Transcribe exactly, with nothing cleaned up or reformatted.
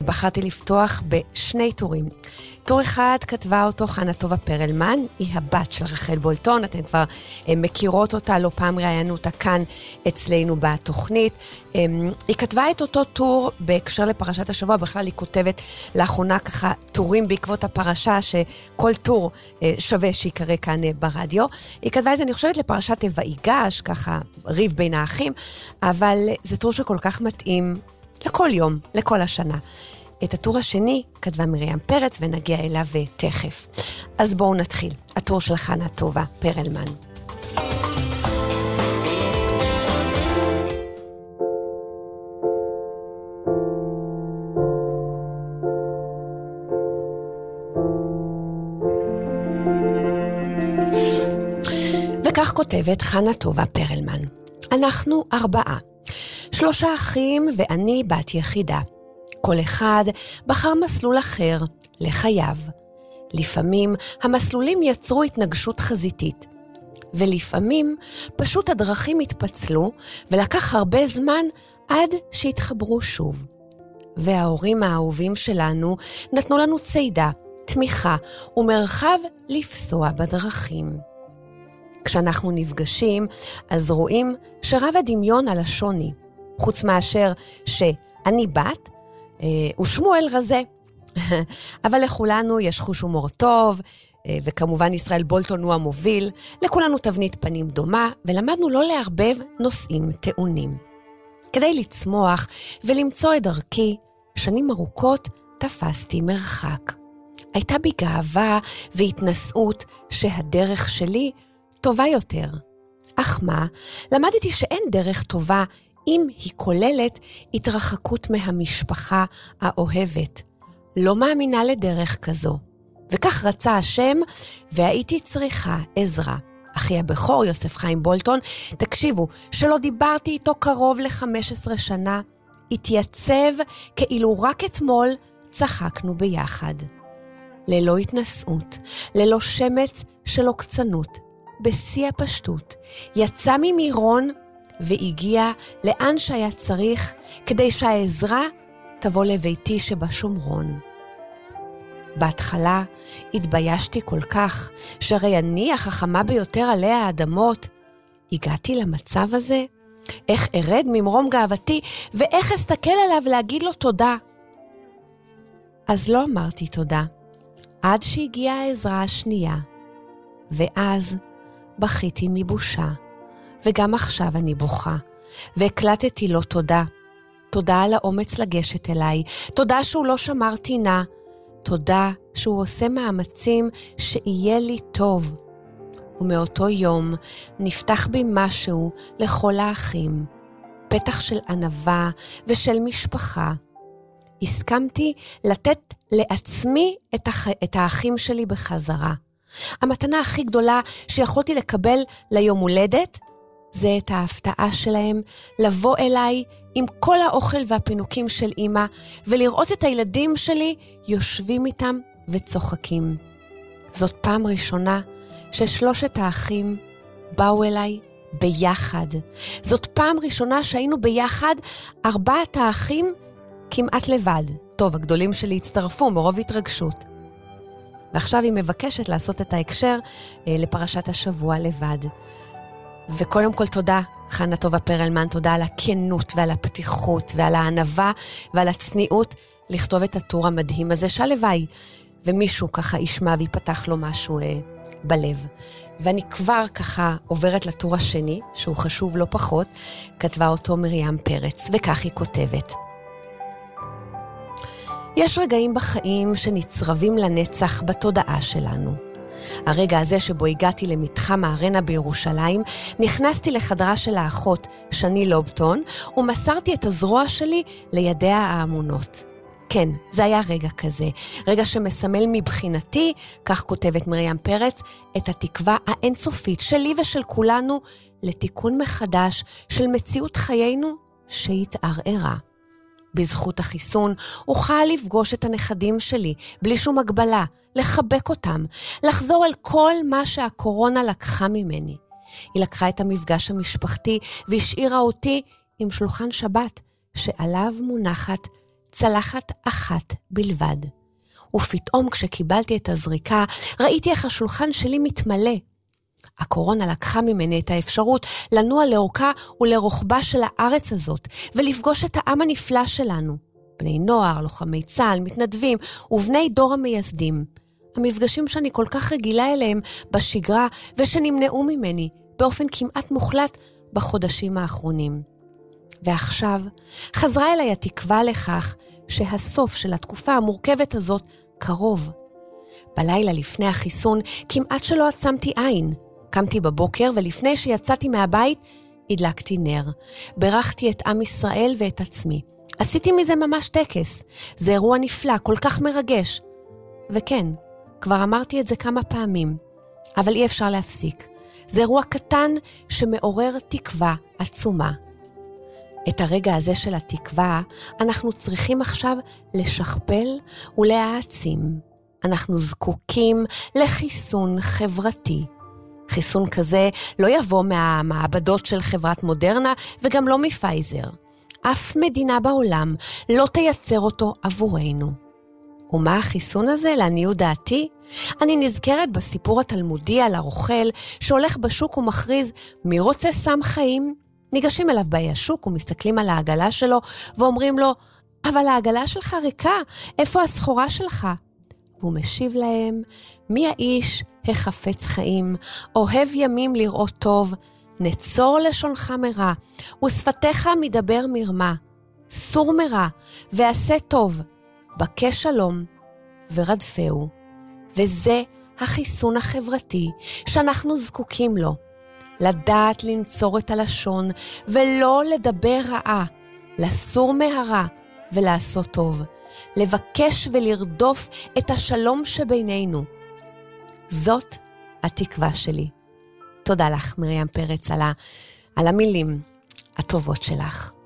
בחרתי לפתוח בשני טורים. טור אחד כתבה אותו חנה טובה פרלמן, היא הבת של רחל בולטון, אתן כבר מכירות אותה, לא פעם ראיינו אותה כאן אצלנו בתוכנית. היא כתבה את אותו טור בהקשר לפרשת השבוע, בכלל היא כותבת לאחרונה ככה טורים בעקבות הפרשה, שכל טור שווה שיקרא כאן ברדיו. היא כתבה את זה, אני חושבת, לפרשת ויגש, ככה ריב בין האחים, אבל זה טור שכל כך מתאים לכל יום, לכל השנה. את הטור השני כתבה מרים פרץ ונגיע אליו תכף. אז בואו נתחיל. הטור של חנה טובה פרלמן. וכך כותבת חנה טובה פרלמן. אנחנו ארבעה. שלושה אחים ואני בת יחידה. כל אחד בחר מסלול אחר לחייו. לפעמים המסלולים יצרו התנגשות חזיתית, ולפעמים פשוט הדרכים התפצלו, ולקח הרבה זמן עד שהתחברו שוב. וההורים האהובים שלנו נתנו לנו צידה, תמיכה ומרחב לפסוע בדרכים. כשאנחנו נפגשים, אז רואים שרב הדמיון על השוני, חוץ מאשר שאני בת, ושמואל רזה. אבל לכולנו יש חוש הומור טוב, וכמובן ישראל בולטון הוא המוביל, לכולנו תבנית פנים דומה, ולמדנו לא לערבב נושאים טעונים. כדי לצמוח ולמצוא את דרכי, שנים ארוכות תפסתי מרחק. הייתה בי גאווה והתנסות שהדרך שלי טובה יותר. אך מה? למדתי שאין דרך טובה אם היא כוללת התרחקות מהמשפחה האוהבת. לא מאמינה לדרך כזו. וכך רצה השם, והייתי צריכה עזרה. אחי הבכור, יוסף חיים בולטון, תקשיבו, שלא דיברתי איתו קרוב ל-חמש עשרה שנה, התייצב כאילו רק אתמול צחקנו ביחד. ללא התנסות, ללא שמץ של עוקצנות, בשיא הפשטות, יצא ממירון והגיע לאן שהיה צריך, כדי שהעזרה תבוא לביתי שבשומרון. בהתחלה התביישתי כל כך, שהרי אני החכמה ביותר עלי האדמות. הגעתי למצב הזה, איך ארד ממרום גאוותי, ואיך אסתכל עליו להגיד לו תודה. אז לא אמרתי תודה, עד שהגיעה העזרה השנייה, ואז בכיתי מבושה. וגם עכשיו אני בוכה, והקלטתי לו תודה. תודה על האומץ לגשת אליי, תודה שהוא לא שמר טינה, תודה שהוא עושה מאמצים שיהיה לי טוב. ומאותו יום נפתח בי משהו לכל האחים, פתח של ענווה ושל משפחה. הסכמתי לתת לעצמי את, הח... את האחים שלי בחזרה. המתנה הכי גדולה שיכולתי לקבל ליום הולדת, זה את ההפתעה שלהם לבוא אליי עם כל האוכל והפינוקים של אמא, ולראות את הילדים שלי יושבים איתם וצוחקים. זאת פעם ראשונה ששלושת האחים באו אליי ביחד. זאת פעם ראשונה שהיינו ביחד ארבעת האחים כמעט לבד. טוב, הגדולים שלי הצטרפו מרוב התרגשות. ועכשיו היא מבקשת לעשות את ההקשר אה, לפרשת השבוע לבד. וקודם כל תודה, חנה טובה פרלמן, תודה על הכנות ועל הפתיחות ועל הענווה ועל הצניעות לכתוב את הטור המדהים הזה, שהלוואי ומישהו ככה ישמע ויפתח לו משהו אה, בלב. ואני כבר ככה עוברת לטור השני, שהוא חשוב לא פחות, כתבה אותו מרים פרץ, וכך היא כותבת. יש רגעים בחיים שנצרבים לנצח בתודעה שלנו. הרגע הזה שבו הגעתי למתחם הארנה בירושלים, נכנסתי לחדרה של האחות שני לובטון, ומסרתי את הזרוע שלי לידיה האמונות. כן, זה היה רגע כזה, רגע שמסמל מבחינתי, כך כותבת מרים פרץ, את התקווה האינסופית שלי ושל כולנו לתיקון מחדש של מציאות חיינו שהתערערה. בזכות החיסון אוכל לפגוש את הנכדים שלי בלי שום הגבלה, לחבק אותם, לחזור אל כל מה שהקורונה לקחה ממני. היא לקחה את המפגש המשפחתי והשאירה אותי עם שולחן שבת שעליו מונחת צלחת אחת בלבד. ופתאום כשקיבלתי את הזריקה, ראיתי איך השולחן שלי מתמלא. הקורונה לקחה ממני את האפשרות לנוע לאורכה ולרוחבה של הארץ הזאת, ולפגוש את העם הנפלא שלנו. בני נוער, לוחמי צה"ל, מתנדבים ובני דור המייסדים. המפגשים שאני כל כך רגילה אליהם בשגרה ושנמנעו ממני באופן כמעט מוחלט בחודשים האחרונים. ועכשיו חזרה אליי התקווה לכך שהסוף של התקופה המורכבת הזאת קרוב. בלילה לפני החיסון כמעט שלא עצמתי עין. קמתי בבוקר ולפני שיצאתי מהבית הדלקתי נר. ברכתי את עם ישראל ואת עצמי. עשיתי מזה ממש טקס. זה אירוע נפלא, כל כך מרגש. וכן, כבר אמרתי את זה כמה פעמים, אבל אי אפשר להפסיק. זה אירוע קטן שמעורר תקווה עצומה. את הרגע הזה של התקווה אנחנו צריכים עכשיו לשכפל ולהעצים. אנחנו זקוקים לחיסון חברתי. חיסון כזה לא יבוא מהמעבדות של חברת מודרנה וגם לא מפייזר. אף מדינה בעולם לא תייצר אותו עבורנו. ומה החיסון הזה? לעניות דעתי? אני נזכרת בסיפור התלמודי על הרוכל שהולך בשוק ומכריז מי רוצה סם חיים? ניגשים אליו באי השוק ומסתכלים על העגלה שלו ואומרים לו, אבל העגלה שלך ריקה, איפה הסחורה שלך? והוא משיב להם, מי האיש החפץ חיים, אוהב ימים לראות טוב, נצור לשונך מרע, ושפתיך מדבר מרמה, סור מרע, ועשה טוב, בקש שלום, ורדפהו. וזה החיסון החברתי שאנחנו זקוקים לו. לדעת לנצור את הלשון, ולא לדבר רעה, לסור מהרע, ולעשות טוב. לבקש ולרדוף את השלום שבינינו. זאת התקווה שלי. תודה לך, מרים פרץ, על, ה, על המילים הטובות שלך.